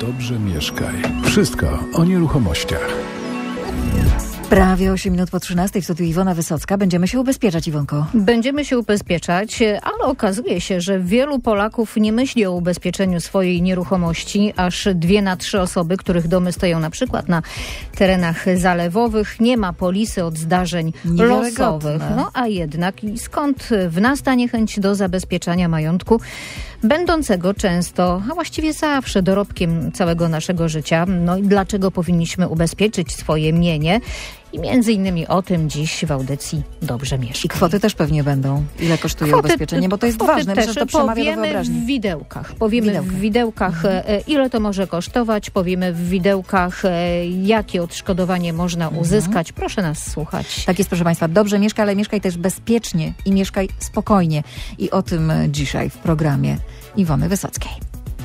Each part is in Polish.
Dobrze mieszkaj. Wszystko o nieruchomościach. Prawie 8 minut po 13 w studiu Iwona Wysocka. Będziemy się ubezpieczać, Iwonko. Będziemy się ubezpieczać, ale okazuje się, że wielu Polaków nie myśli o ubezpieczeniu swojej nieruchomości. Aż 2 na 3 osoby, których domy stoją na przykład na terenach zalewowych, nie ma polisy od zdarzeń losowych. No a jednak i skąd w nas ta niechęć do zabezpieczania majątku, będącego często, a właściwie zawsze dorobkiem całego naszego życia. No i dlaczego powinniśmy ubezpieczyć swoje mienie? I między innymi o tym dziś w audycji Dobrze mieszkaj. I kwoty też pewnie będą. Ile kosztuje ubezpieczenie? Bo to jest ważne. Myślę, że to przemawia do wyobraźni. Powiemy w widełkach, ile to może kosztować. Powiemy w widełkach, jakie odszkodowanie można uzyskać. Proszę nas słuchać. Tak jest, proszę Państwa. Dobrze mieszkaj, ale mieszkaj też bezpiecznie i mieszkaj spokojnie. I o tym dzisiaj w programie Iwony Wysockiej.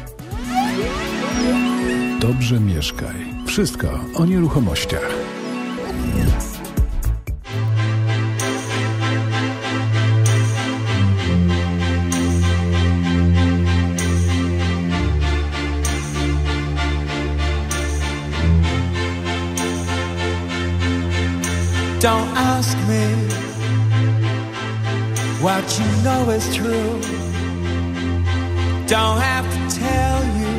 Dobrze mieszkaj. Wszystko o nieruchomościach. Don't ask me what you know is true. Don't have to tell you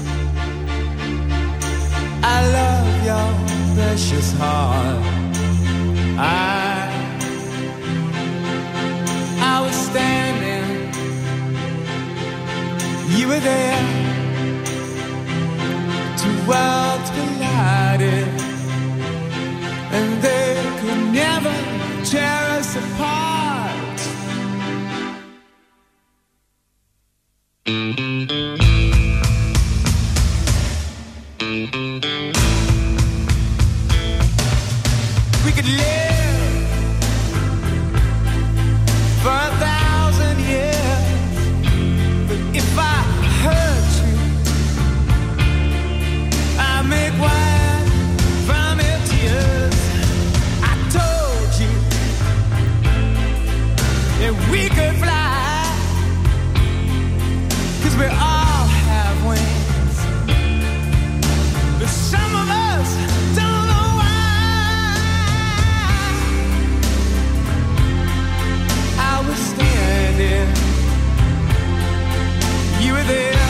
I love your precious heart. I was standing, you were there. Two worlds collided, and they could never tear us apart. We could live for 1,000 years, but if I hurt you, I make wine from your tears. I told you that we could fly, 'cause we all have wings, but some of us don't know why. I was standing, you were there.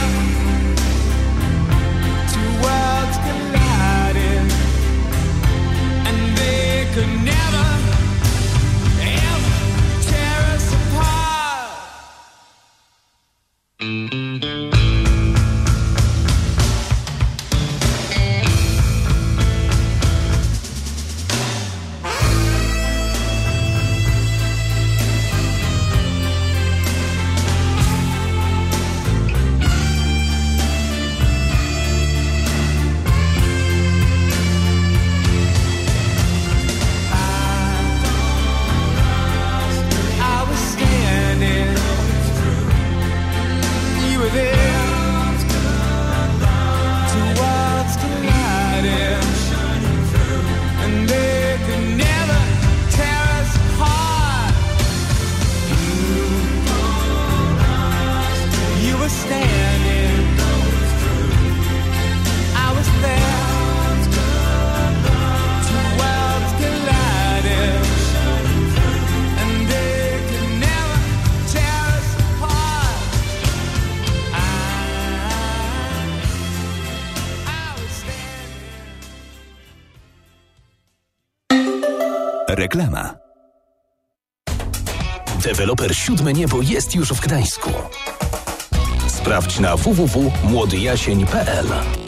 Two worlds collided, and they could never, ever tear us apart. I was standing, you were there. Two worlds collided, and they could never tear us apart. You were standing, I was there. Two worlds collided, and they could never tear us apart. I was standing. Reklama. Deweloper Siódme Niebo jest już w Gdańsku. Sprawdź na www.młodyjasień.pl.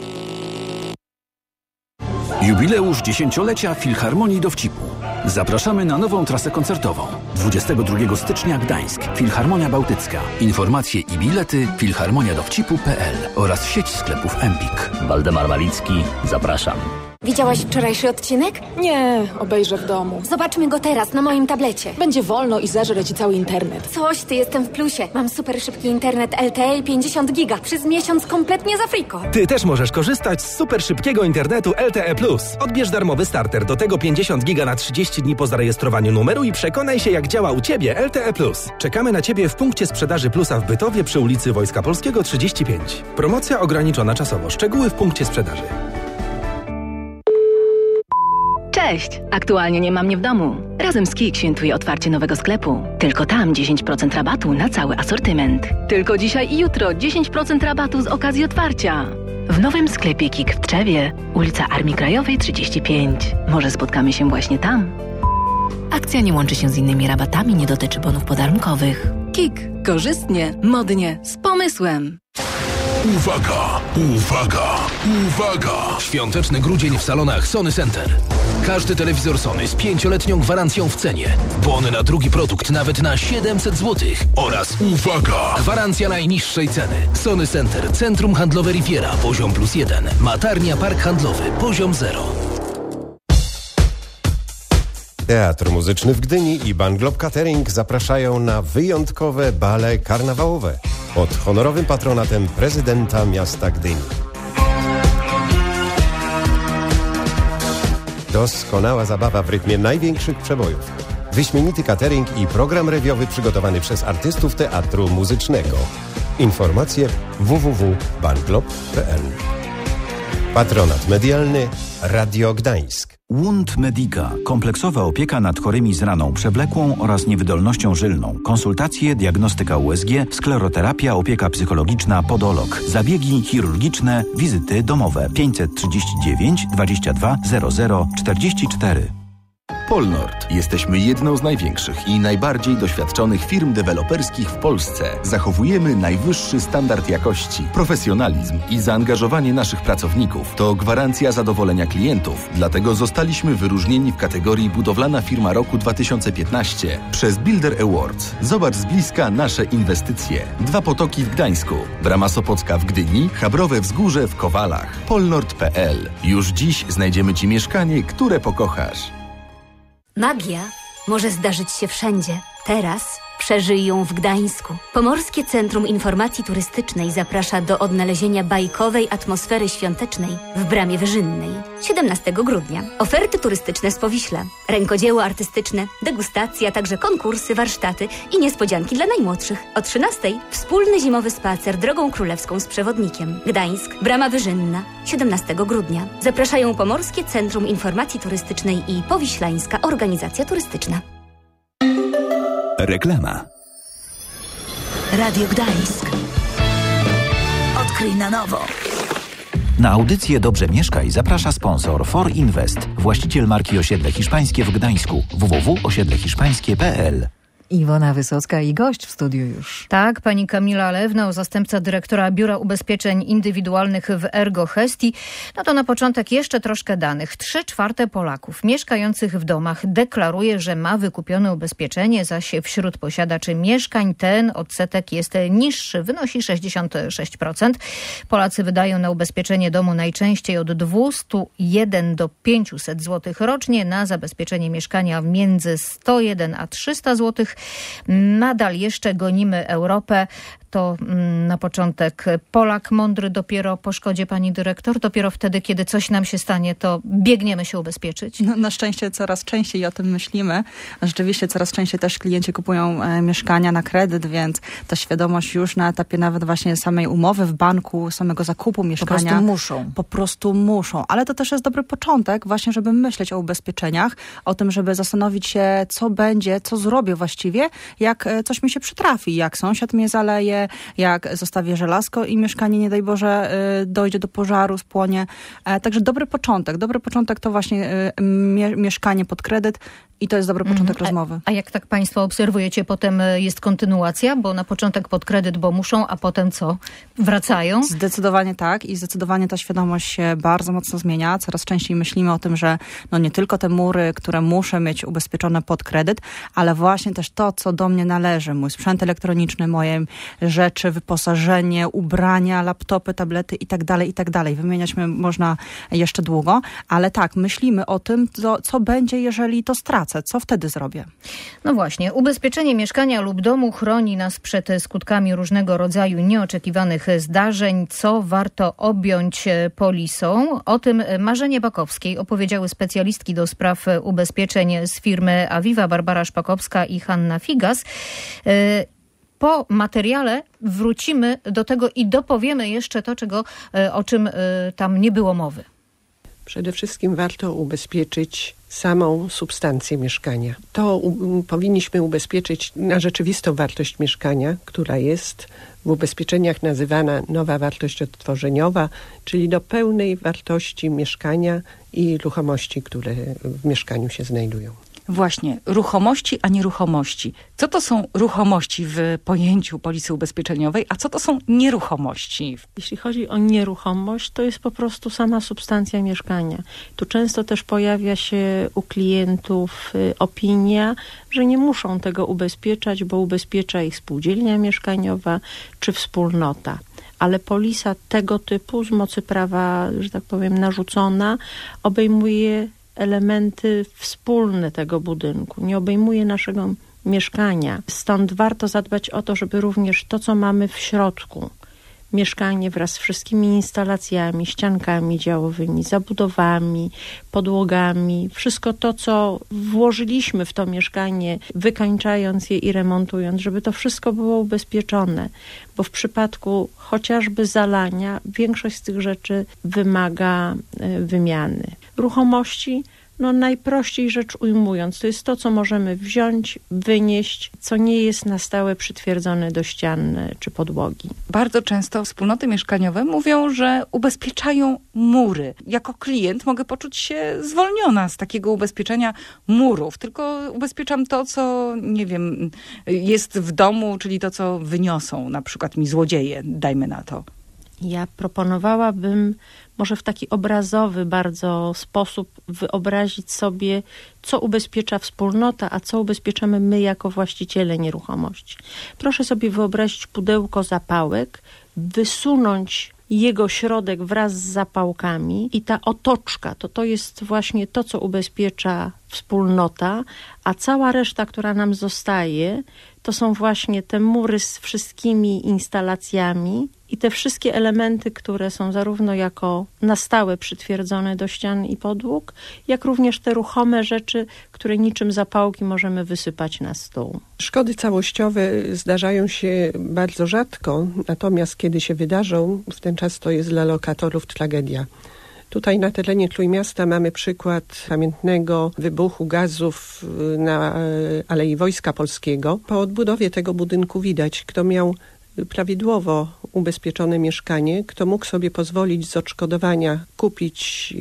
Jubileusz 10-lecia Filharmonii Dowcipu. Zapraszamy na nową trasę koncertową. 22 stycznia Gdańsk, Filharmonia Bałtycka. Informacje i bilety filharmoniadowcipu.pl oraz sieć sklepów Empik. Waldemar Malicki, zapraszam. Widziałaś wczorajszy odcinek? Nie, obejrzę w domu. Zobaczmy go teraz na moim tablecie. Będzie wolno i zeżre ci cały internet. Coś, ty, jestem w plusie. Mam super szybki internet LTE 50 giga. Przez miesiąc kompletnie za friko. Ty też możesz korzystać z super szybkiego internetu LTE+. Odbierz darmowy starter, do tego 50 giga na 30 dni po zarejestrowaniu numeru i przekonaj się, jak działa u Ciebie LTE+. Czekamy na Ciebie w punkcie sprzedaży Plusa w Bytowie przy ulicy Wojska Polskiego 35. Promocja ograniczona czasowo. Szczegóły w punkcie sprzedaży. Cześć! Aktualnie nie ma mnie w domu. Razem z KiK świętuję otwarcie nowego sklepu. Tylko tam 10% rabatu na cały asortyment. Tylko dzisiaj i jutro 10% rabatu z okazji otwarcia. W nowym sklepie KiK w Tczewie, ulica Armii Krajowej 35. Może spotkamy się właśnie tam? Akcja nie łączy się z innymi rabatami, nie dotyczy bonów podarunkowych. KiK. Korzystnie, modnie, z pomysłem. Uwaga, uwaga, uwaga! Świąteczny grudzień w salonach Sony Center. Każdy telewizor Sony z 5-letnią gwarancją w cenie. Bony na drugi produkt nawet na 700 zł. Oraz Uwaga! gwarancja najniższej ceny. Sony Center, Centrum Handlowe Riviera, poziom +1. Matarnia Park Handlowy, poziom 0. Teatr Muzyczny w Gdyni i Banglob Catering zapraszają na wyjątkowe bale karnawałowe pod honorowym patronatem prezydenta miasta Gdyni. Doskonała zabawa w rytmie największych przebojów. Wyśmienity catering i program rewiowy przygotowany przez artystów Teatru Muzycznego. Informacje www.banglob.pl. Patronat medialny Radio Gdańsk. Wund Medica. Kompleksowa opieka nad chorymi z raną przewlekłą oraz niewydolnością żylną. Konsultacje, diagnostyka USG, skleroterapia, opieka psychologiczna, podolog. Zabiegi chirurgiczne, wizyty domowe. 539 22 00 44. Polnord. Jesteśmy jedną z największych i najbardziej doświadczonych firm deweloperskich w Polsce. Zachowujemy najwyższy standard jakości, profesjonalizm i zaangażowanie naszych pracowników. To gwarancja zadowolenia klientów. Dlatego zostaliśmy wyróżnieni w kategorii Budowlana Firma Roku 2015 przez Builder Awards. Zobacz z bliska nasze inwestycje. 2 potoki w Gdańsku, Brama Sopocka w Gdyni, Chabrowe Wzgórze w Kowalach. Polnord.pl. Już dziś znajdziemy Ci mieszkanie, które pokochasz. Magia może zdarzyć się wszędzie. Teraz przeżyj ją w Gdańsku. Pomorskie Centrum Informacji Turystycznej zaprasza do odnalezienia bajkowej atmosfery świątecznej w Bramie Wyżynnej. 17 grudnia. Oferty turystyczne z Powiśla, rękodzieło artystyczne, degustacje, a także konkursy, warsztaty i niespodzianki dla najmłodszych. O 13:00 wspólny zimowy spacer drogą królewską z przewodnikiem. Gdańsk, Brama Wyżynna. 17 grudnia. Zapraszają Pomorskie Centrum Informacji Turystycznej i Powiślańska Organizacja Turystyczna. Reklama. Radio Gdańsk. Odkryj na nowo. Na audycję Dobrze Mieszkaj zaprasza sponsor For Invest, właściciel marki Osiedle Hiszpańskie w Gdańsku. www.osiedlehiszpańskie.pl. Iwona Wysocka i gość w studiu już. Tak, pani Kamila Lewna, zastępca dyrektora Biura Ubezpieczeń Indywidualnych w Ergo Hesti. No to na początek jeszcze troszkę danych. 3/4 Polaków mieszkających w domach deklaruje, że ma wykupione ubezpieczenie, zaś wśród posiadaczy mieszkań ten odsetek jest niższy, wynosi 66%. Polacy wydają na ubezpieczenie domu najczęściej od 201 do 500 zł rocznie, na zabezpieczenie mieszkania między 101 a 300 zł. Nadal jeszcze gonimy Europę. To na początek Polak mądry dopiero po szkodzie, pani dyrektor. Dopiero wtedy, kiedy coś nam się stanie, to biegniemy się ubezpieczyć. No, na szczęście coraz częściej o tym myślimy. Rzeczywiście coraz częściej też klienci kupują mieszkania na kredyt, więc ta świadomość już na etapie nawet właśnie samej umowy w banku, samego zakupu mieszkania. Po prostu muszą. Ale to też jest dobry początek właśnie, żeby myśleć o ubezpieczeniach, o tym, żeby zastanowić się, co będzie, co zrobię właściwie, jak coś mi się przytrafi, jak sąsiad mnie zaleje, jak zostawię żelazko i mieszkanie, nie daj Boże, dojdzie do pożaru, spłonie. Także dobry początek to właśnie mieszkanie pod kredyt i to jest dobry początek rozmowy. A jak tak państwo obserwujecie, potem jest kontynuacja, bo na początek pod kredyt, bo muszą, a potem co? Wracają? Zdecydowanie tak i zdecydowanie ta świadomość się bardzo mocno zmienia. Coraz częściej myślimy o tym, że no nie tylko te mury, które muszę mieć ubezpieczone pod kredyt, ale właśnie też to, co do mnie należy. Mój sprzęt elektroniczny, moje rzeczy, wyposażenie, ubrania, laptopy, tablety i tak dalej. Wymieniać można jeszcze długo, ale tak, myślimy o tym, co będzie, jeżeli to stracę. Co wtedy zrobię? No właśnie, ubezpieczenie mieszkania lub domu chroni nas przed skutkami różnego rodzaju nieoczekiwanych zdarzeń. Co warto objąć polisą? O tym Marzenie Bakowskiej opowiedziały specjalistki do spraw ubezpieczeń z firmy Aviva, Barbara Szpakowska i Hanna Figas. Po materiale wrócimy do tego i dopowiemy jeszcze to, o czym tam nie było mowy. Przede wszystkim warto ubezpieczyć samą substancję mieszkania. To powinniśmy ubezpieczyć na rzeczywistą wartość mieszkania, która jest w ubezpieczeniach nazywana nowa wartość odtworzeniowa, czyli do pełnej wartości mieszkania i ruchomości, które w mieszkaniu się znajdują. Właśnie, ruchomości, a nieruchomości. Co to są ruchomości w pojęciu polisy ubezpieczeniowej, a co to są nieruchomości? Jeśli chodzi o nieruchomość, to jest po prostu sama substancja mieszkania. Tu często też pojawia się u klientów opinia, że nie muszą tego ubezpieczać, bo ubezpiecza ich spółdzielnia mieszkaniowa czy wspólnota. Ale polisa tego typu z mocy prawa, że tak powiem, narzucona, obejmuje elementy wspólne tego budynku, nie obejmuje naszego mieszkania. Stąd warto zadbać o to, żeby również to, co mamy w środku, mieszkanie wraz z wszystkimi instalacjami, ściankami działowymi, zabudowami, podłogami, wszystko to, co włożyliśmy w to mieszkanie, wykańczając je i remontując, żeby to wszystko było ubezpieczone, bo w przypadku chociażby zalania większość z tych rzeczy wymaga wymiany. Ruchomości, najprościej rzecz ujmując, to jest to, co możemy wziąć, wynieść, co nie jest na stałe przytwierdzone do ścian czy podłogi. Bardzo często wspólnoty mieszkaniowe mówią, że ubezpieczają mury. Jako klient mogę poczuć się zwolniona z takiego ubezpieczenia murów, tylko ubezpieczam to, co, nie wiem, jest w domu, czyli to, co wyniosą na przykład mi złodzieje, dajmy na to. Ja proponowałabym może w taki obrazowy bardzo sposób wyobrazić sobie, co ubezpiecza wspólnota, a co ubezpieczamy my jako właściciele nieruchomości. Proszę sobie wyobrazić pudełko zapałek, wysunąć jego środek wraz z zapałkami i ta otoczka, to jest właśnie to, co ubezpiecza wspólnota, a cała reszta, która nam zostaje, to są właśnie te mury z wszystkimi instalacjami i te wszystkie elementy, które są zarówno jako na stałe przytwierdzone do ścian i podłóg, jak również te ruchome rzeczy, które niczym zapałki możemy wysypać na stół. Szkody całościowe zdarzają się bardzo rzadko, natomiast kiedy się wydarzą, w ten czas to jest dla lokatorów tragedia. Tutaj na terenie Trójmiasta mamy przykład pamiętnego wybuchu gazów na Alei Wojska Polskiego. Po odbudowie tego budynku widać, kto miał prawidłowo ubezpieczone mieszkanie, kto mógł sobie pozwolić z odszkodowania kupić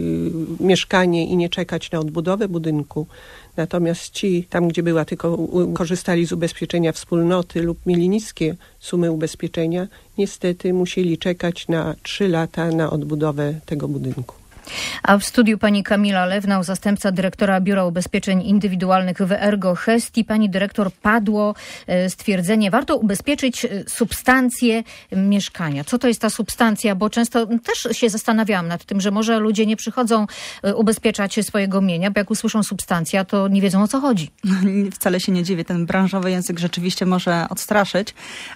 mieszkanie i nie czekać na odbudowę budynku. Natomiast ci, tam gdzie była, tylko korzystali z ubezpieczenia wspólnoty lub mieli niskie sumy ubezpieczenia, niestety musieli czekać na 3 lata na odbudowę tego budynku. A w studiu pani Kamila Lewnał, zastępca dyrektora Biura Ubezpieczeń Indywidualnych w Ergo Hesti. Pani dyrektor, padło stwierdzenie, warto ubezpieczyć substancję mieszkania. Co to jest ta substancja? Bo często też się zastanawiałam nad tym, że może ludzie nie przychodzą ubezpieczać swojego mienia, bo jak usłyszą substancja, to nie wiedzą, o co chodzi. Wcale się nie dziwię. Ten branżowy język rzeczywiście może odstraszyć.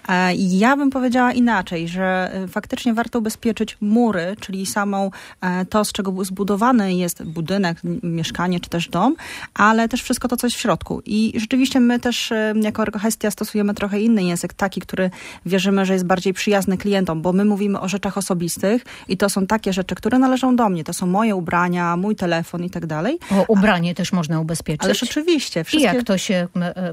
Ja bym powiedziała inaczej, że faktycznie warto ubezpieczyć mury, czyli samą to, z czego zbudowany jest budynek, mieszkanie czy też dom, ale też wszystko to, co jest w środku. I rzeczywiście my też jako Ergo Hestia stosujemy trochę inny język, taki, który wierzymy, że jest bardziej przyjazny klientom, bo my mówimy o rzeczach osobistych i to są takie rzeczy, które należą do mnie. To są moje ubrania, mój telefon i tak dalej. O ubranie też można ubezpieczyć. Ależ oczywiście. Wszystkie... I jak to się,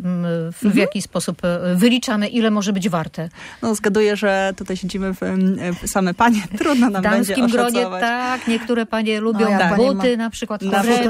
w jaki sposób wyliczamy, ile może być warte? Zgaduję, że tutaj siedzimy same panie. Trudno nam będzie oszacować. W damskim gronie, tak, niektóre panie lubią buty na przykład.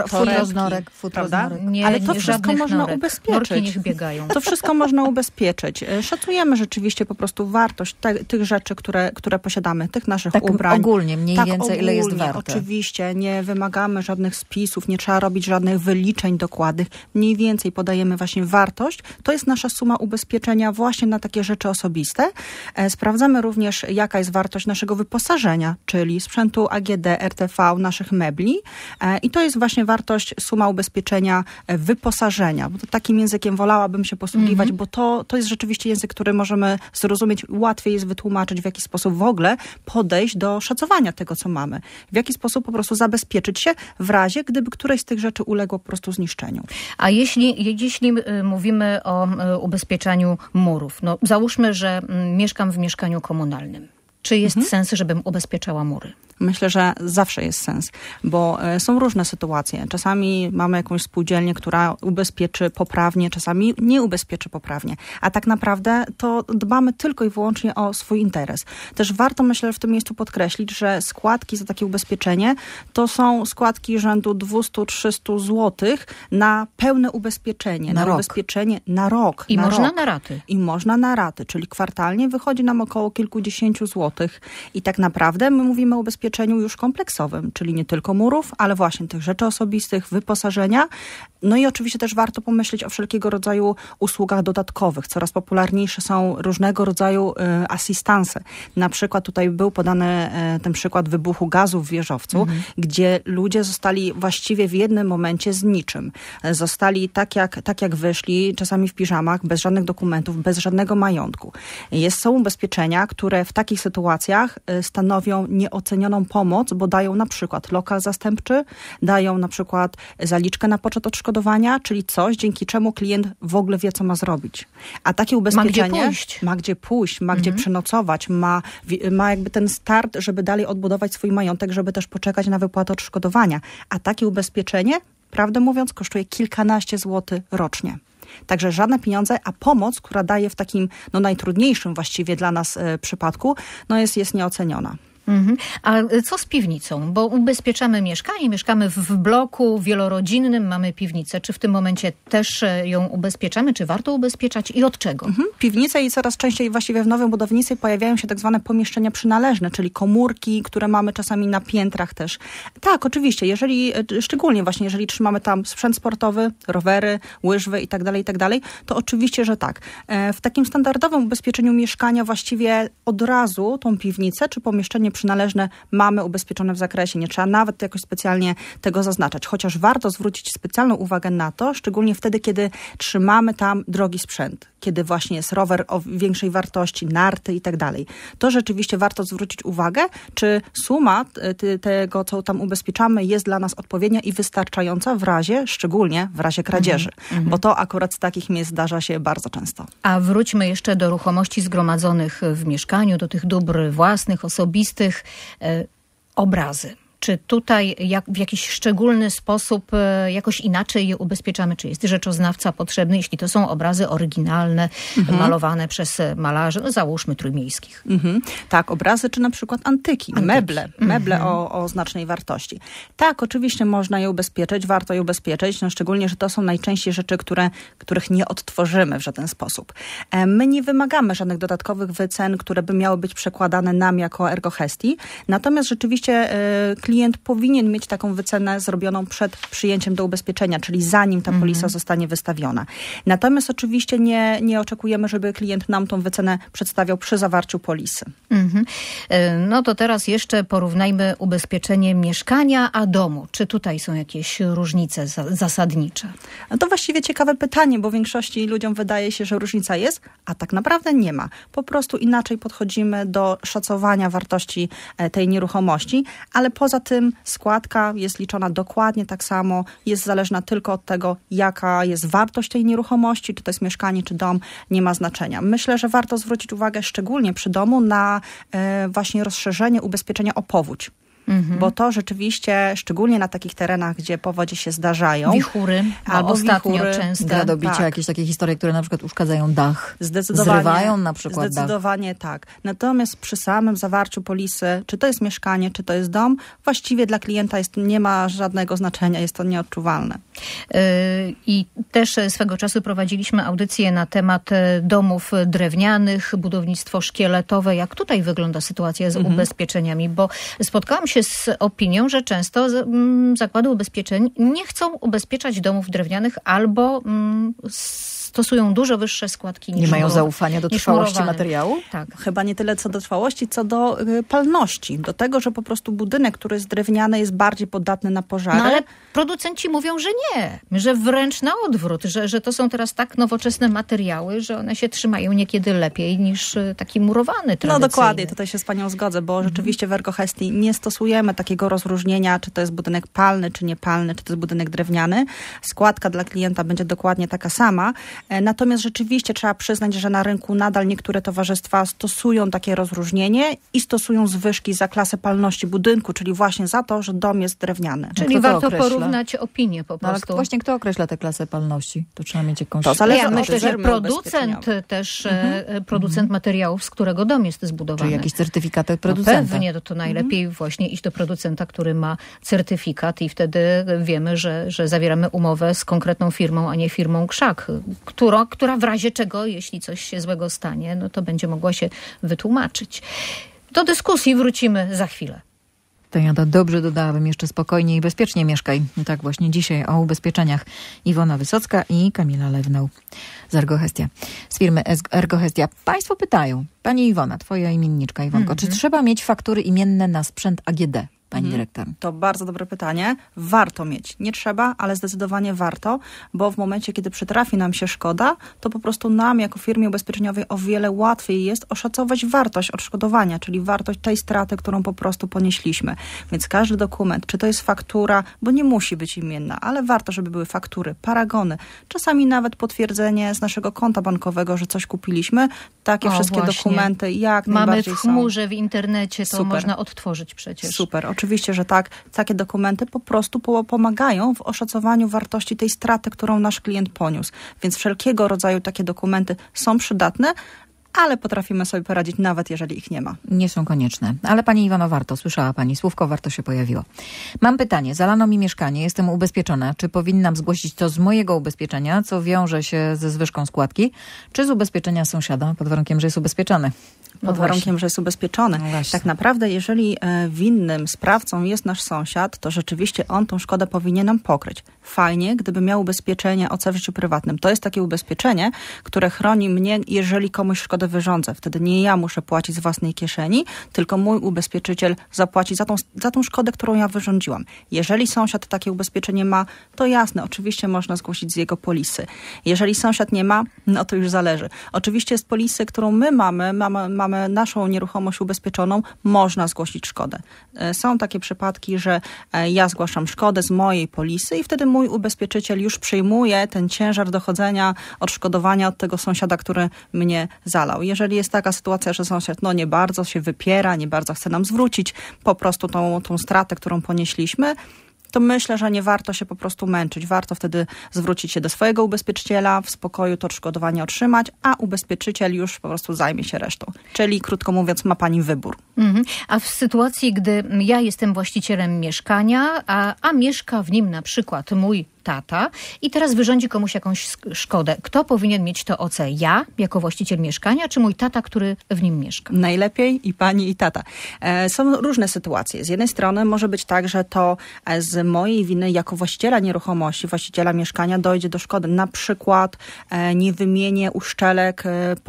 Futro z norek. Nie, ale to wszystko można norek. ubezpieczyć. Norki niech biegają. To wszystko można ubezpieczyć. Szacujemy rzeczywiście po prostu wartość tych rzeczy, które posiadamy, tych naszych ubrań. Ogólnie, mniej więcej, ile jest warte. Oczywiście, nie wymagamy żadnych spisów, nie trzeba robić żadnych wyliczeń dokładnych. Mniej więcej podajemy właśnie wartość. To jest nasza suma ubezpieczenia właśnie na takie rzeczy osobiste. Sprawdzamy również, jaka jest wartość naszego wyposażenia, czyli sprzętu AGD, RTV, naszych mebli. I to jest właśnie wartość, suma ubezpieczenia wyposażenia. Bo to takim językiem wolałabym się posługiwać, bo to jest rzeczywiście język, który możemy zrozumieć, łatwiej jest wytłumaczyć, w jaki sposób w ogóle podejść do szacowania tego, co mamy. W jaki sposób po prostu zabezpieczyć się w razie, gdyby któreś z tych rzeczy uległo po prostu zniszczeniu. A jeśli mówimy o ubezpieczaniu murów, no załóżmy, że mieszkam w mieszkaniu komunalnym. Czy jest sens, żebym ubezpieczała mury? Myślę, że zawsze jest sens, bo są różne sytuacje. Czasami mamy jakąś spółdzielnię, która ubezpieczy poprawnie, czasami nie ubezpieczy poprawnie. A tak naprawdę to dbamy tylko i wyłącznie o swój interes. Też warto, myślę, w tym miejscu podkreślić, że składki za takie ubezpieczenie to są składki rzędu 200-300 zł na pełne ubezpieczenie. Na ubezpieczenie na rok. I można na raty. I można na raty, czyli kwartalnie wychodzi nam około kilkudziesięciu złotych. I tak naprawdę my mówimy o ubezpieczeniu już kompleksowym, czyli nie tylko murów, ale właśnie tych rzeczy osobistych, wyposażenia. No i oczywiście też warto pomyśleć o wszelkiego rodzaju usługach dodatkowych. Coraz popularniejsze są różnego rodzaju asystanse. Na przykład tutaj był podany ten przykład wybuchu gazu w wieżowcu, gdzie ludzie zostali właściwie w jednym momencie z niczym. Zostali tak jak wyszli, czasami w piżamach, bez żadnych dokumentów, bez żadnego majątku. Są ubezpieczenia, które w takich sytuacjach stanowią nieocenioną pomoc, bo dają na przykład lokal zastępczy, dają na przykład zaliczkę na poczet odszkodowania, czyli coś, dzięki czemu klient w ogóle wie, co ma zrobić. A takie ubezpieczenie ma gdzie pójść, ma gdzie przenocować, ma jakby ten start, żeby dalej odbudować swój majątek, żeby też poczekać na wypłatę odszkodowania. A takie ubezpieczenie, prawdę mówiąc, kosztuje kilkanaście złotych rocznie. Także żadne pieniądze, a pomoc, która daje w takim najtrudniejszym właściwie dla nas przypadku, jest nieoceniona. A co z piwnicą? Bo ubezpieczamy mieszkanie, mieszkamy w bloku wielorodzinnym, mamy piwnicę. Czy w tym momencie też ją ubezpieczamy? Czy warto ubezpieczać i od czego? Piwnice i coraz częściej właściwie w nowym budownictwie pojawiają się tak zwane pomieszczenia przynależne, czyli komórki, które mamy czasami na piętrach też. Tak, oczywiście, szczególnie właśnie jeżeli trzymamy tam sprzęt sportowy, rowery, łyżwy i tak dalej, to oczywiście, że tak. W takim standardowym ubezpieczeniu mieszkania właściwie od razu tą piwnicę czy pomieszczenie przynależne mamy ubezpieczone w zakresie. Nie trzeba nawet jakoś specjalnie tego zaznaczać. Chociaż warto zwrócić specjalną uwagę na to, szczególnie wtedy, kiedy trzymamy tam drogi sprzęt. Kiedy właśnie jest rower o większej wartości, narty i tak dalej. To rzeczywiście warto zwrócić uwagę, czy suma tego, co tam ubezpieczamy, jest dla nas odpowiednia i wystarczająca szczególnie w razie kradzieży. Bo to akurat z takich miejsc zdarza się bardzo często. A wróćmy jeszcze do ruchomości zgromadzonych w mieszkaniu, do tych dóbr własnych, osobistych, obrazy. Czy tutaj w jakiś szczególny sposób jakoś inaczej je ubezpieczamy? Czy jest rzeczoznawca potrzebny, jeśli to są obrazy oryginalne, malowane przez malarzy, załóżmy trójmiejskich? Tak, obrazy czy na przykład antyki. Meble o znacznej wartości. Tak, oczywiście można je ubezpieczyć, warto je ubezpieczyć, szczególnie, że to są najczęściej rzeczy, których nie odtworzymy w żaden sposób. My nie wymagamy żadnych dodatkowych wycen, które by miały być przekładane nam jako ergo hesti. Natomiast rzeczywiście klient powinien mieć taką wycenę zrobioną przed przyjęciem do ubezpieczenia, czyli zanim ta polisa zostanie wystawiona. Natomiast oczywiście nie oczekujemy, żeby klient nam tą wycenę przedstawiał przy zawarciu polisy. No to teraz jeszcze porównajmy ubezpieczenie mieszkania a domu. Czy tutaj są jakieś różnice zasadnicze? No to właściwie ciekawe pytanie, bo większości ludziom wydaje się, że różnica jest, a tak naprawdę nie ma. Po prostu inaczej podchodzimy do szacowania wartości tej nieruchomości, ale poza tym składka jest liczona dokładnie tak samo, jest zależna tylko od tego, jaka jest wartość tej nieruchomości, czy to jest mieszkanie, czy dom, nie ma znaczenia. Myślę, że warto zwrócić uwagę szczególnie przy domu na właśnie rozszerzenie ubezpieczenia o powódź. Bo to rzeczywiście, szczególnie na takich terenach, gdzie powodzie się zdarzają. Wichury, albo ostatnio często. Gradobicia, jakieś takie historie, które na przykład uszkadzają dach. Zrywają na przykład dach. Zdecydowanie tak. Natomiast przy samym zawarciu polisy, czy to jest mieszkanie, czy to jest dom, właściwie dla klienta nie ma żadnego znaczenia, jest to nieodczuwalne. I też swego czasu prowadziliśmy audycję na temat domów drewnianych, budownictwo szkieletowe. Jak tutaj wygląda sytuacja z ubezpieczeniami? Bo spotkałam się z opinią, że często zakłady ubezpieczeń nie chcą ubezpieczać domów drewnianych albo stosują dużo wyższe składki niż nie mają zaufania do trwałości materiału? Tak. Chyba nie tyle co do trwałości, co do palności. Do tego, że po prostu budynek, który jest drewniany, jest bardziej podatny na pożary. No ale producenci mówią, że nie. Że wręcz na odwrót. Że to są teraz tak nowoczesne materiały, że one się trzymają niekiedy lepiej niż taki murowany tradycyjny. No dokładnie, tutaj się z panią zgodzę, bo rzeczywiście w Ergohestii nie stosujemy takiego rozróżnienia, czy to jest budynek palny, czy niepalny, czy to jest budynek drewniany. Składka dla klienta będzie dokładnie taka sama. Natomiast rzeczywiście trzeba przyznać, że na rynku nadal niektóre towarzystwa stosują takie rozróżnienie i stosują zwyżki za klasę palności budynku, czyli właśnie za to, że dom jest drewniany. Czyli warto porównać opinię po prostu. Ale właśnie kto określa tę klasę palności? To trzeba mieć jakąś... To zależy, ja myślę, że producent też, producent materiałów, z którego dom jest zbudowany. Czyli jakieś certyfikaty producenta. No pewnie, to najlepiej właśnie iść do producenta, który ma certyfikat i wtedy wiemy, że zawieramy umowę z konkretną firmą, a nie firmą krzak, która w razie czego, jeśli coś się złego stanie, no to będzie mogła się wytłumaczyć. Do dyskusji wrócimy za chwilę. To ja dobrze dodałabym jeszcze spokojnie i bezpiecznie mieszkaj. Tak właśnie dzisiaj o ubezpieczeniach Iwona Wysocka i Kamila Lewną z Ergohestia. Z firmy Ergohestia. Państwo pytają, pani Iwona, twoja imienniczka Iwonko, czy trzeba mieć faktury imienne na sprzęt AGD? Pani dyrektor. To bardzo dobre pytanie. Warto mieć. Nie trzeba, ale zdecydowanie warto, bo w momencie, kiedy przytrafi nam się szkoda, to po prostu nam jako firmie ubezpieczeniowej o wiele łatwiej jest oszacować wartość odszkodowania, czyli wartość tej straty, którą po prostu ponieśliśmy. Więc każdy dokument, czy to jest faktura, bo nie musi być imienna, ale warto, żeby były faktury, paragony, czasami nawet potwierdzenie z naszego konta bankowego, że coś kupiliśmy. Takie wszystkie dokumenty jak najbardziej mamy w chmurze, w internecie, to można odtworzyć przecież. Super. Oczywiście, że tak. Takie dokumenty po prostu pomagają w oszacowaniu wartości tej straty, którą nasz klient poniósł. Więc wszelkiego rodzaju takie dokumenty są przydatne, ale potrafimy sobie poradzić, nawet jeżeli ich nie ma. Nie są konieczne. Ale pani Iwono, warto. Słyszała pani, słówko warto się pojawiło. Mam pytanie. Zalano mi mieszkanie, jestem ubezpieczona. Czy powinnam zgłosić to z mojego ubezpieczenia, co wiąże się ze zwyżką składki, czy z ubezpieczenia sąsiada, pod warunkiem, że jest ubezpieczony? Pod warunkiem, że jest ubezpieczony. Tak naprawdę, jeżeli winnym sprawcą jest nasz sąsiad, to rzeczywiście on tą szkodę powinien nam pokryć. Fajnie, gdyby miał ubezpieczenie OC w życiu prywatnym. To jest takie ubezpieczenie, które chroni mnie, jeżeli komuś szkodę wyrządzę. Wtedy nie ja muszę płacić z własnej kieszeni, tylko mój ubezpieczyciel zapłaci za tą szkodę, którą ja wyrządziłam. Jeżeli sąsiad takie ubezpieczenie ma, to jasne, oczywiście można zgłosić z jego polisy. Jeżeli sąsiad nie ma, no to już zależy. Oczywiście z polisy, którą my mamy naszą nieruchomość ubezpieczoną, można zgłosić szkodę. Są takie przypadki, że ja zgłaszam szkodę z mojej polisy i wtedy mój ubezpieczyciel już przyjmuje ten ciężar dochodzenia odszkodowania od tego sąsiada, który mnie zalał. Jeżeli jest taka sytuacja, że sąsiad nie bardzo się wypiera, nie bardzo chce nam zwrócić po prostu tą stratę, którą ponieśliśmy, to myślę, że nie warto się po prostu męczyć. Warto wtedy zwrócić się do swojego ubezpieczyciela, w spokoju to odszkodowanie otrzymać, a ubezpieczyciel już po prostu zajmie się resztą. Czyli krótko mówiąc, ma pani wybór. A w sytuacji, gdy ja jestem właścicielem mieszkania, a mieszka w nim na przykład mój tata i teraz wyrządzi komuś jakąś szkodę. Kto powinien mieć to OC? Ja, jako właściciel mieszkania, czy mój tata, który w nim mieszka? Najlepiej i pani, i tata. Są różne sytuacje. Z jednej strony może być tak, że to z mojej winy jako właściciela nieruchomości, właściciela mieszkania dojdzie do szkody. Na przykład nie wymienię uszczelek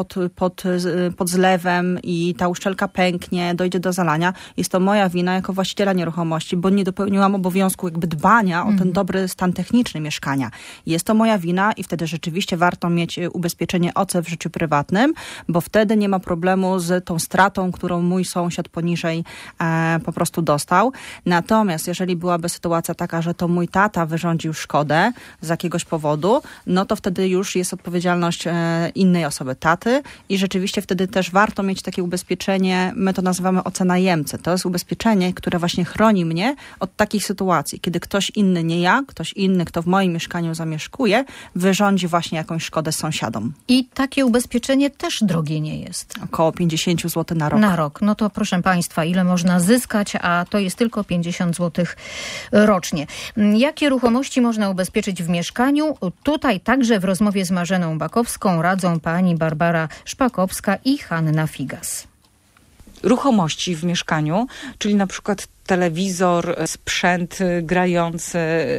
pod zlewem i ta uszczelka pęknie, dojdzie do zalania. Jest to moja wina jako właściciela nieruchomości, bo nie dopełniłam obowiązku dbania o ten dobry stan techniczny techniczny mieszkania. Jest to moja wina i wtedy rzeczywiście warto mieć ubezpieczenie OC w życiu prywatnym, bo wtedy nie ma problemu z tą stratą, którą mój sąsiad poniżej po prostu dostał. Natomiast jeżeli byłaby sytuacja taka, że to mój tata wyrządził szkodę z jakiegoś powodu, no to wtedy już jest odpowiedzialność innej osoby, taty, i rzeczywiście wtedy też warto mieć takie ubezpieczenie, my to nazywamy OC najemcy. To jest ubezpieczenie, które właśnie chroni mnie od takich sytuacji, kiedy ktoś inny, nie ja, ktoś inny, kto w moim mieszkaniu zamieszkuje, wyrządzi właśnie jakąś szkodę sąsiadom. I takie ubezpieczenie też drogie nie jest. Około 50 zł na rok. Na rok. No to proszę Państwa, ile można zyskać, a to jest tylko 50 zł rocznie. Jakie ruchomości można ubezpieczyć w mieszkaniu? Tutaj także w rozmowie z Marzeną Bakowską radzą pani Barbara Szpakowska i Hanna Figas. Ruchomości w mieszkaniu, czyli na przykład telewizor, sprzęt grający,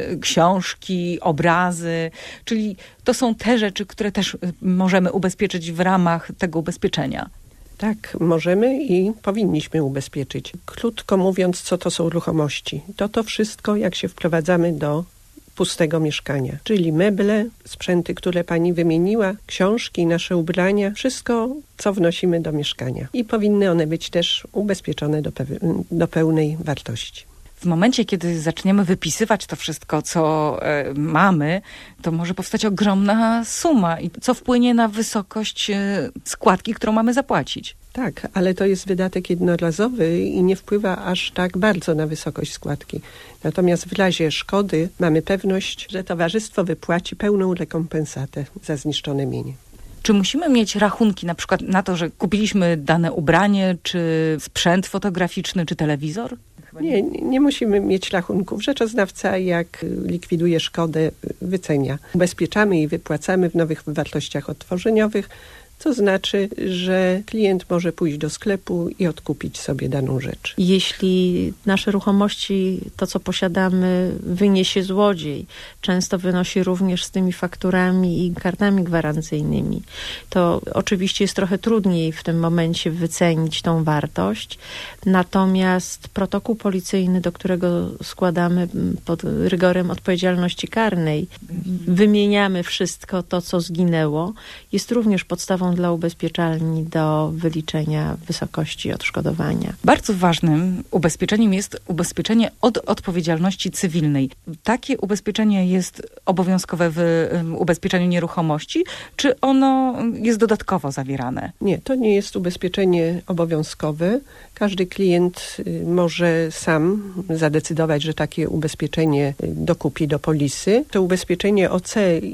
książki, obrazy, czyli to są te rzeczy, które też możemy ubezpieczyć w ramach tego ubezpieczenia. Tak, możemy i powinniśmy ubezpieczyć. Krótko mówiąc, co to są ruchomości? To wszystko, jak się wprowadzamy do pustego mieszkania. Czyli meble, sprzęty, które pani wymieniła, książki, nasze ubrania, wszystko, co wnosimy do mieszkania. I powinny one być też ubezpieczone do pełnej wartości. W momencie, kiedy zaczniemy wypisywać to wszystko, co mamy, to może powstać ogromna suma. I co wpłynie na wysokość składki, którą mamy zapłacić? Tak, ale to jest wydatek jednorazowy i nie wpływa aż tak bardzo na wysokość składki. Natomiast w razie szkody mamy pewność, że towarzystwo wypłaci pełną rekompensatę za zniszczone mienie. Czy musimy mieć rachunki na przykład na to, że kupiliśmy dane ubranie, czy sprzęt fotograficzny, czy telewizor? Nie musimy mieć rachunków. Rzeczoznawca, jak likwiduje szkodę, wycenia. Ubezpieczamy i wypłacamy w nowych wartościach odtworzeniowych, co znaczy, że klient może pójść do sklepu i odkupić sobie daną rzecz. Jeśli nasze ruchomości, to co posiadamy, wyniesie złodziej, często wynosi również z tymi fakturami i kartami gwarancyjnymi, to oczywiście jest trochę trudniej w tym momencie wycenić tą wartość. Natomiast protokół policyjny, do którego składamy pod rygorem odpowiedzialności karnej, wymieniamy wszystko to, co zginęło, jest również podstawą dla ubezpieczalni do wyliczenia wysokości odszkodowania. Bardzo ważnym ubezpieczeniem jest ubezpieczenie od odpowiedzialności cywilnej. Takie ubezpieczenie jest obowiązkowe w ubezpieczeniu nieruchomości, czy ono jest dodatkowo zawierane? Nie, to nie jest ubezpieczenie obowiązkowe. Każdy klient może sam zadecydować, że takie ubezpieczenie dokupi do polisy. To ubezpieczenie OC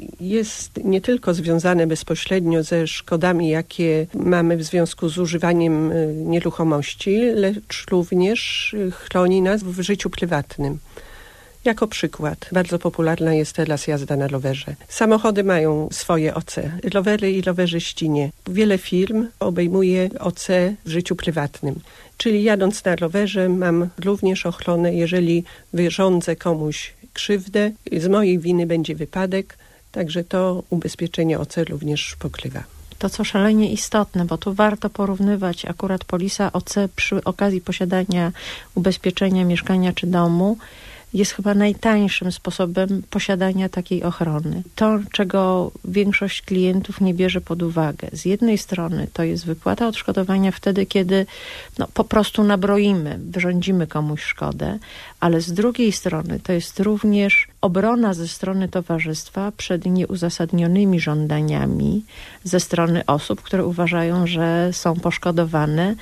jest nie tylko związane bezpośrednio ze szkodami, jakie mamy w związku z używaniem nieruchomości, lecz również chroni nas w życiu prywatnym. Jako przykład, bardzo popularna jest teraz jazda na rowerze. Samochody mają swoje OC, rowery i rowerzyści nie. Wiele firm obejmuje OC w życiu prywatnym. Czyli jadąc na rowerze mam również ochronę, jeżeli wyrządzę komuś krzywdę, z mojej winy będzie wypadek, także to ubezpieczenie OC również pokrywa. To, co szalenie istotne, bo tu warto porównywać akurat polisa OC przy okazji posiadania ubezpieczenia mieszkania czy domu, jest chyba najtańszym sposobem posiadania takiej ochrony. To, czego większość klientów nie bierze pod uwagę. Z jednej strony to jest wypłata odszkodowania wtedy, kiedy po prostu nabroimy, wyrządzimy komuś szkodę, ale z drugiej strony to jest również obrona ze strony towarzystwa przed nieuzasadnionymi żądaniami ze strony osób, które uważają, że są poszkodowane,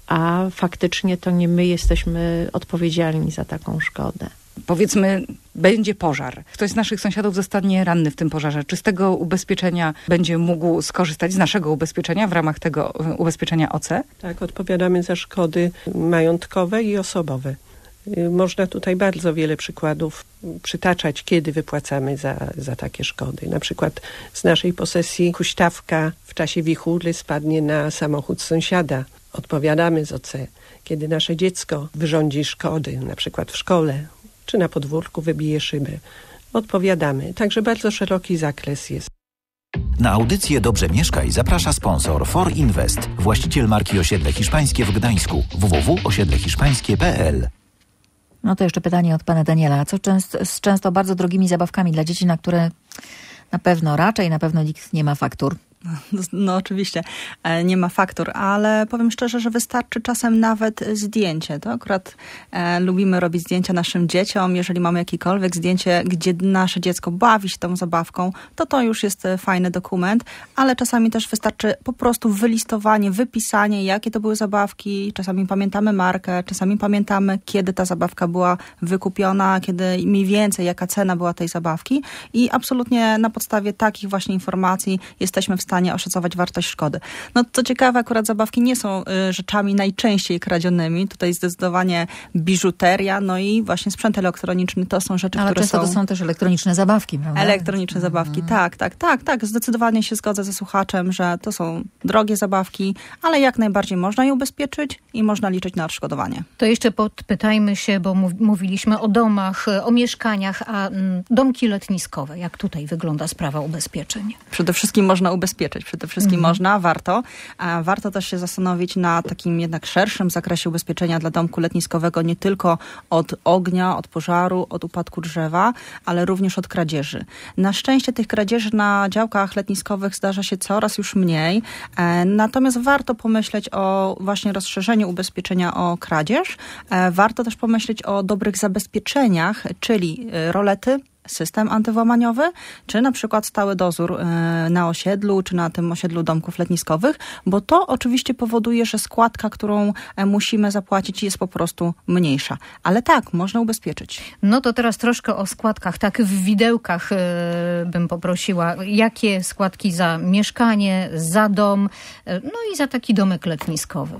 a faktycznie to nie my jesteśmy odpowiedzialni za taką szkodę. Powiedzmy, będzie pożar. Ktoś z naszych sąsiadów zostanie ranny w tym pożarze. Czy z tego ubezpieczenia będzie mógł skorzystać, z naszego ubezpieczenia w ramach tego ubezpieczenia OC? Tak, odpowiadamy za szkody majątkowe i osobowe. Można tutaj bardzo wiele przykładów przytaczać, kiedy wypłacamy za takie szkody. Na przykład z naszej posesji huśtawka w czasie wichury spadnie na samochód sąsiada. Odpowiadamy z OC. Kiedy nasze dziecko wyrządzi szkody, na przykład w szkole, czy na podwórku wybije szybę. Odpowiadamy. Także bardzo szeroki zakres jest. Na audycję Dobrze Mieszkaj zaprasza sponsor For Invest, właściciel marki Osiedle Hiszpańskie w Gdańsku. www.osiedlehiszpańskie.pl. No to jeszcze pytanie od pana Daniela. A co z często bardzo drogimi zabawkami dla dzieci, na które na pewno nikt nie ma faktur? No oczywiście nie ma faktur, ale powiem szczerze, że wystarczy czasem nawet zdjęcie. To akurat lubimy robić zdjęcia naszym dzieciom. Jeżeli mamy jakiekolwiek zdjęcie, gdzie nasze dziecko bawi się tą zabawką, to już jest fajny dokument, ale czasami też wystarczy po prostu wylistowanie, wypisanie, jakie to były zabawki. Czasami pamiętamy markę, czasami pamiętamy, kiedy ta zabawka była wykupiona, kiedy mniej więcej jaka cena była tej zabawki i absolutnie na podstawie takich właśnie informacji jesteśmy w stanie oszacować wartość szkody. No co ciekawe, akurat zabawki nie są rzeczami najczęściej kradzionymi. Tutaj zdecydowanie biżuteria, no i właśnie sprzęt elektroniczny to są rzeczy, które często to są też elektroniczne zabawki, prawda? Elektroniczne zabawki, tak. Zdecydowanie się zgodzę ze słuchaczem, że to są drogie zabawki, ale jak najbardziej można je ubezpieczyć i można liczyć na odszkodowanie. To jeszcze podpytajmy się, bo mówiliśmy o domach, o mieszkaniach, a domki letniskowe. Jak tutaj wygląda sprawa ubezpieczeń? Przede wszystkim można ubezpieczyć. Warto. A warto też się zastanowić na takim jednak szerszym zakresie ubezpieczenia dla domku letniskowego, nie tylko od ognia, od pożaru, od upadku drzewa, ale również od kradzieży. Na szczęście tych kradzieży na działkach letniskowych zdarza się coraz już mniej, natomiast warto pomyśleć o właśnie rozszerzeniu ubezpieczenia o kradzież. Warto też pomyśleć o dobrych zabezpieczeniach, czyli rolety, system antywłamaniowy, czy na przykład stały dozór na osiedlu, czy na tym osiedlu domków letniskowych, bo to oczywiście powoduje, że składka, którą musimy zapłacić, jest po prostu mniejsza. Ale tak, można ubezpieczyć. No to teraz troszkę o składkach. Tak w widełkach bym poprosiła. Jakie składki za mieszkanie, za dom, no i za taki domek letniskowy?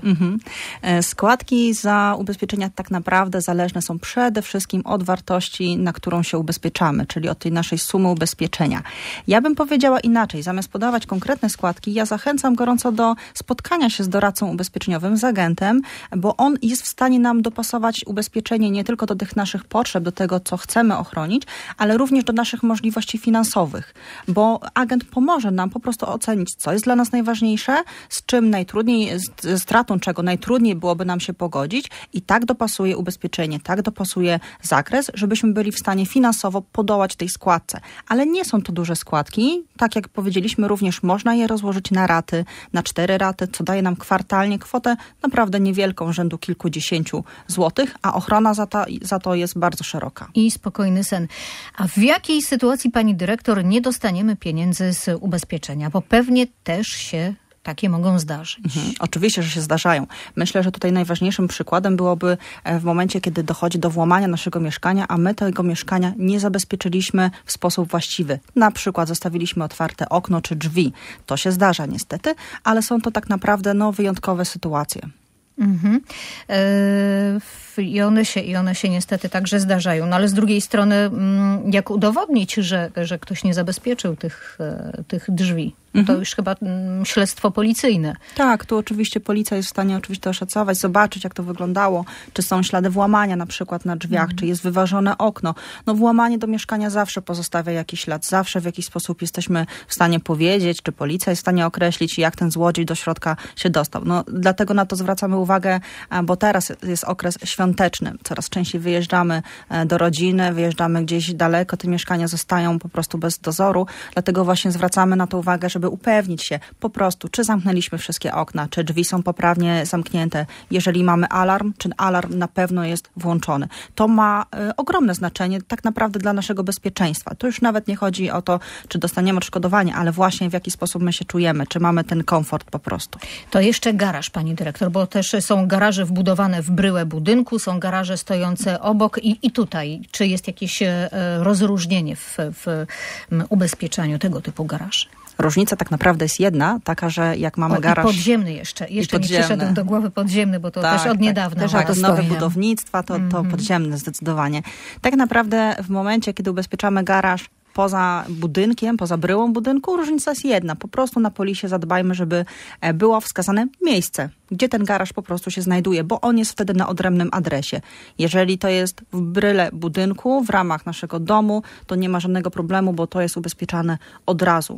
Składki za ubezpieczenia tak naprawdę zależne są przede wszystkim od wartości, na którą się ubezpieczamy, czyli od tej naszej sumy ubezpieczenia. Ja bym powiedziała inaczej. Zamiast podawać konkretne składki, ja zachęcam gorąco do spotkania się z doradcą ubezpieczeniowym, z agentem, bo on jest w stanie nam dopasować ubezpieczenie nie tylko do tych naszych potrzeb, do tego, co chcemy ochronić, ale również do naszych możliwości finansowych, bo agent pomoże nam po prostu ocenić, co jest dla nas najważniejsze, z czym najtrudniej, z stratą czego najtrudniej byłoby nam się pogodzić i tak dopasuje ubezpieczenie, tak dopasuje zakres, żebyśmy byli w stanie finansowo podołać tej składce. Ale nie są to duże składki. Tak jak powiedzieliśmy, również można je rozłożyć na raty, na 4 raty, co daje nam kwartalnie kwotę naprawdę niewielką, rzędu kilkudziesięciu złotych, a ochrona za to jest bardzo szeroka. I spokojny sen. A w jakiej sytuacji, pani dyrektor, nie dostaniemy pieniędzy z ubezpieczenia? Bo pewnie też się takie mogą zdarzyć. Oczywiście, że się zdarzają. Myślę, że tutaj najważniejszym przykładem byłoby w momencie, kiedy dochodzi do włamania naszego mieszkania, a my tego mieszkania nie zabezpieczyliśmy w sposób właściwy. Na przykład zostawiliśmy otwarte okno czy drzwi. To się zdarza niestety, ale są to tak naprawdę wyjątkowe sytuacje. I one się niestety także zdarzają. No ale z drugiej strony, jak udowodnić, że ktoś nie zabezpieczył tych drzwi? To już chyba śledztwo policyjne. Tak, tu oczywiście policja jest w stanie oczywiście oszacować, zobaczyć, jak to wyglądało, czy są ślady włamania na przykład na drzwiach, czy jest wyważone okno. Włamanie do mieszkania zawsze pozostawia jakiś ślad, zawsze w jakiś sposób jesteśmy w stanie powiedzieć, czy policja jest w stanie określić, jak ten złodziej do środka się dostał. Dlatego na to zwracamy uwagę, bo teraz jest okres świąteczny. Coraz częściej wyjeżdżamy do rodziny, wyjeżdżamy gdzieś daleko, te mieszkania zostają po prostu bez dozoru, dlatego właśnie zwracamy na to uwagę, żeby upewnić się po prostu, czy zamknęliśmy wszystkie okna, czy drzwi są poprawnie zamknięte. Jeżeli mamy alarm, czy alarm na pewno jest włączony. To ma ogromne znaczenie tak naprawdę dla naszego bezpieczeństwa. To już nawet nie chodzi o to, czy dostaniemy odszkodowanie, ale właśnie w jaki sposób my się czujemy, czy mamy ten komfort po prostu. To jeszcze garaż, pani dyrektor, bo też są garaże wbudowane w bryłę budynku, są garaże stojące obok i tutaj, czy jest jakieś rozróżnienie w ubezpieczaniu tego typu garaży? Różnica tak naprawdę jest jedna, taka, że jak mamy garaż... I podziemny jeszcze. Jeszcze mi przyszedł do głowy podziemny, bo to też od niedawna. Tak, nowe budownictwa, to podziemne zdecydowanie. Tak naprawdę w momencie, kiedy ubezpieczamy garaż poza budynkiem, poza bryłą budynku, różnica jest jedna. Po prostu na polisie zadbajmy, żeby było wskazane miejsce, gdzie ten garaż po prostu się znajduje, bo on jest wtedy na odrębnym adresie. Jeżeli to jest w bryle budynku, w ramach naszego domu, to nie ma żadnego problemu, bo to jest ubezpieczane od razu.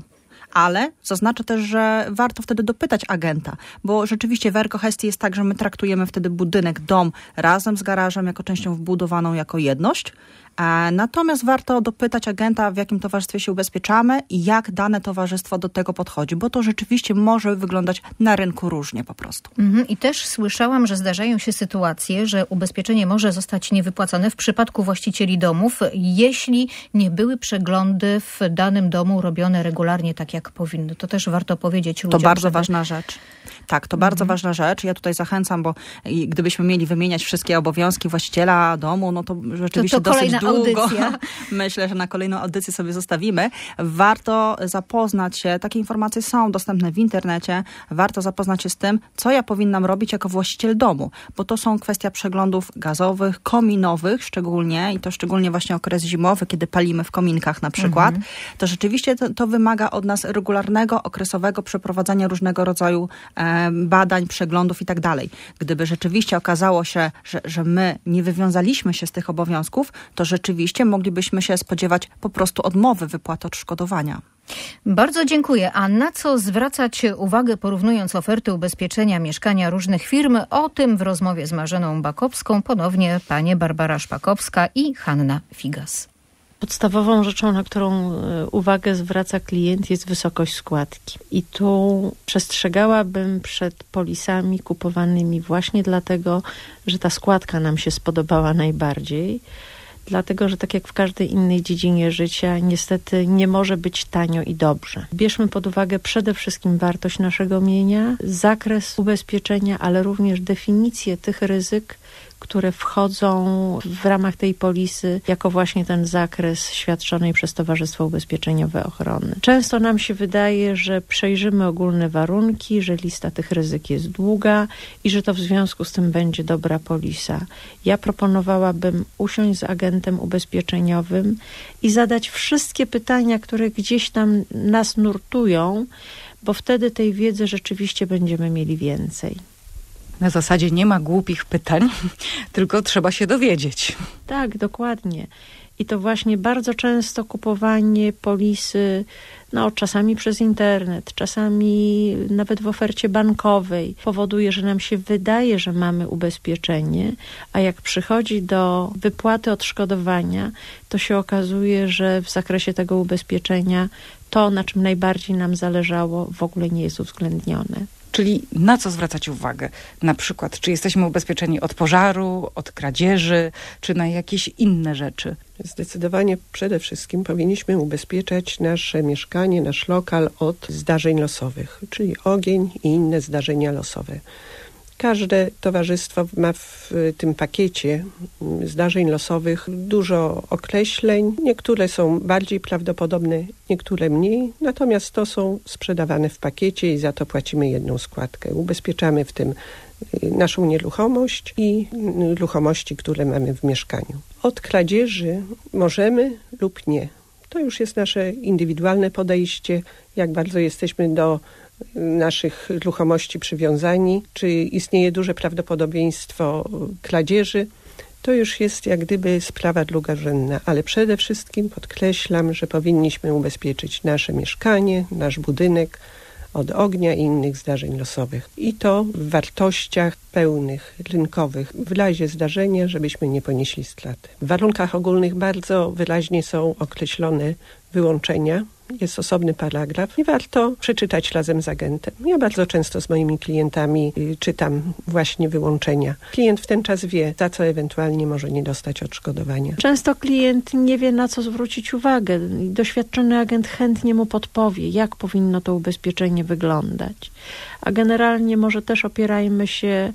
Ale zaznaczę też, że warto wtedy dopytać agenta, bo rzeczywiście w Ergohestii jest tak, że my traktujemy wtedy budynek, dom razem z garażem jako częścią wbudowaną jako jedność. Natomiast warto dopytać agenta, w jakim towarzystwie się ubezpieczamy i jak dane towarzystwo do tego podchodzi, bo to rzeczywiście może wyglądać na rynku różnie po prostu. I też słyszałam, że zdarzają się sytuacje, że ubezpieczenie może zostać niewypłacone w przypadku właścicieli domów, jeśli nie były przeglądy w danym domu robione regularnie tak, jak powinny. To też warto powiedzieć ludziom. To bardzo ważna rzecz. Tak, to bardzo ważna rzecz. Ja tutaj zachęcam, bo gdybyśmy mieli wymieniać wszystkie obowiązki właściciela domu, no to rzeczywiście to dosyć długo. Audycja. Myślę, że na kolejną audycję sobie zostawimy. Warto zapoznać się, takie informacje są dostępne w internecie, warto zapoznać się z tym, co ja powinnam robić jako właściciel domu, bo to są kwestia przeglądów gazowych, kominowych szczególnie i to szczególnie właśnie okres zimowy, kiedy palimy w kominkach na przykład. To rzeczywiście to wymaga od nas regularnego, okresowego przeprowadzania różnego rodzaju badań, przeglądów i tak dalej. Gdyby rzeczywiście okazało się, że my nie wywiązaliśmy się z tych obowiązków, to rzeczywiście moglibyśmy się spodziewać po prostu odmowy wypłaty odszkodowania. Bardzo dziękuję. A na co zwracać uwagę, porównując oferty ubezpieczenia mieszkania różnych firm? O tym w rozmowie z Marzeną Bakowską ponownie panie Barbara Szpakowska i Hanna Figas. Podstawową rzeczą, na którą uwagę zwraca klient, jest wysokość składki. I tu przestrzegałabym przed polisami kupowanymi właśnie dlatego, że ta składka nam się spodobała najbardziej. Dlatego, że tak jak w każdej innej dziedzinie życia, niestety nie może być tanio i dobrze. Bierzmy pod uwagę przede wszystkim wartość naszego mienia, zakres ubezpieczenia, ale również definicję tych ryzyk, które wchodzą w ramach tej polisy jako właśnie ten zakres świadczonej przez Towarzystwo Ubezpieczeniowe Ochrony. Często nam się wydaje, że przejrzymy ogólne warunki, że lista tych ryzyk jest długa i że to w związku z tym będzie dobra polisa. Ja proponowałabym usiąść z agentem ubezpieczeniowym i zadać wszystkie pytania, które gdzieś tam nas nurtują, bo wtedy tej wiedzy rzeczywiście będziemy mieli więcej. Na zasadzie nie ma głupich pytań, tylko trzeba się dowiedzieć. Tak, dokładnie. I to właśnie bardzo często kupowanie polisy, czasami przez internet, czasami nawet w ofercie bankowej powoduje, że nam się wydaje, że mamy ubezpieczenie, a jak przychodzi do wypłaty odszkodowania, to się okazuje, że w zakresie tego ubezpieczenia to, na czym najbardziej nam zależało, w ogóle nie jest uwzględnione. Czyli na co zwracać uwagę? Na przykład, czy jesteśmy ubezpieczeni od pożaru, od kradzieży, czy na jakieś inne rzeczy? Zdecydowanie przede wszystkim powinniśmy ubezpieczać nasze mieszkanie, nasz lokal od zdarzeń losowych, czyli ogień i inne zdarzenia losowe. Każde towarzystwo ma w tym pakiecie zdarzeń losowych dużo określeń. Niektóre są bardziej prawdopodobne, niektóre mniej. Natomiast to są sprzedawane w pakiecie i za to płacimy jedną składkę. Ubezpieczamy w tym naszą nieruchomość i nieruchomości, które mamy w mieszkaniu. Od kradzieży możemy lub nie. To już jest nasze indywidualne podejście, jak bardzo jesteśmy do naszych ruchomości przywiązani, czy istnieje duże prawdopodobieństwo kradzieży, to już jest jak gdyby sprawa drugorzędna, ale przede wszystkim podkreślam, że powinniśmy ubezpieczyć nasze mieszkanie, nasz budynek od ognia i innych zdarzeń losowych. I to w wartościach pełnych, rynkowych, w razie zdarzenia, żebyśmy nie ponieśli straty. W warunkach ogólnych bardzo wyraźnie są określone wyłączenia. Jest osobny paragraf i warto przeczytać razem z agentem. Ja bardzo często z moimi klientami czytam właśnie wyłączenia. Klient w ten czas wie, za co ewentualnie może nie dostać odszkodowania. Często klient nie wie, na co zwrócić uwagę. Doświadczony agent chętnie mu podpowie, jak powinno to ubezpieczenie wyglądać. A generalnie może też opierajmy się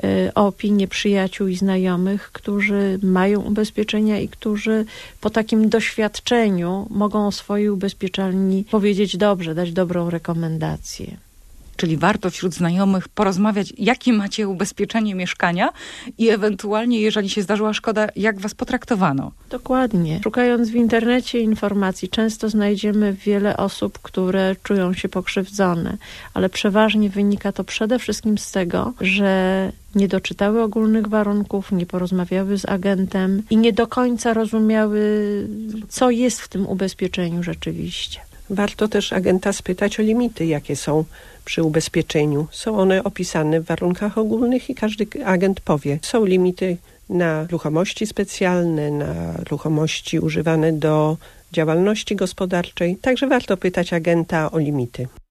o opinię przyjaciół i znajomych, którzy mają ubezpieczenia i którzy po takim doświadczeniu mogą o swojej ubezpieczalni powiedzieć dobrze, dać dobrą rekomendację. Czyli warto wśród znajomych porozmawiać, jakie macie ubezpieczenie mieszkania i ewentualnie, jeżeli się zdarzyła szkoda, jak was potraktowano. Dokładnie. Szukając w internecie informacji, często znajdziemy wiele osób, które czują się pokrzywdzone, ale przeważnie wynika to przede wszystkim z tego, że nie doczytały ogólnych warunków, nie porozmawiały z agentem i nie do końca rozumiały, co jest w tym ubezpieczeniu rzeczywiście. Warto też agenta spytać o limity, jakie są przy ubezpieczeniu. Są one opisane w warunkach ogólnych i każdy agent powie. Są limity na ruchomości specjalne, na ruchomości używane do działalności gospodarczej. Także warto pytać agenta o limity.